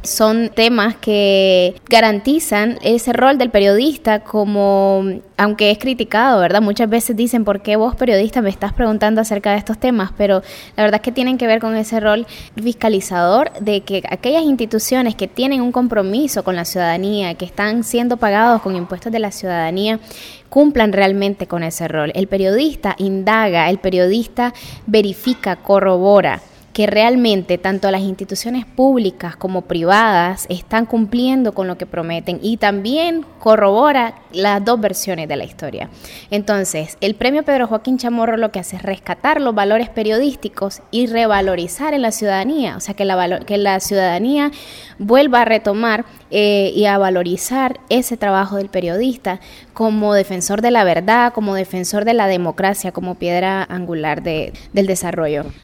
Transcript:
son temas que garantizan ese rol del periodista como, aunque es criticado, ¿verdad? Muchas veces dicen, ¿por qué vos, periodista, me estás preguntando acerca de estos temas? Pero la verdad es que tienen que ver con ese rol fiscalizador de que aquellas instituciones que tienen un compromiso con la ciudadanía, que están siendo pagados con impuestos de la ciudadanía, cumplan realmente con ese rol. El periodista indaga, el periodista verifica, corrobora que realmente tanto las instituciones públicas como privadas están cumpliendo con lo que prometen y también corrobora las dos versiones de la historia. Entonces, el premio Pedro Joaquín Chamorro lo que hace es rescatar los valores periodísticos y revalorizar en la ciudadanía, o sea, que la ciudadanía vuelva a retomar y a valorizar ese trabajo del periodista como defensor de la verdad, como defensor de la democracia, como piedra angular del desarrollo.